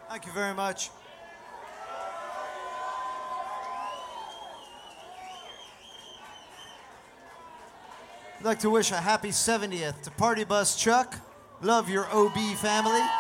Thank you very much. I'd like to wish a happy 70th to Party Bus Chuck. Love your OB family.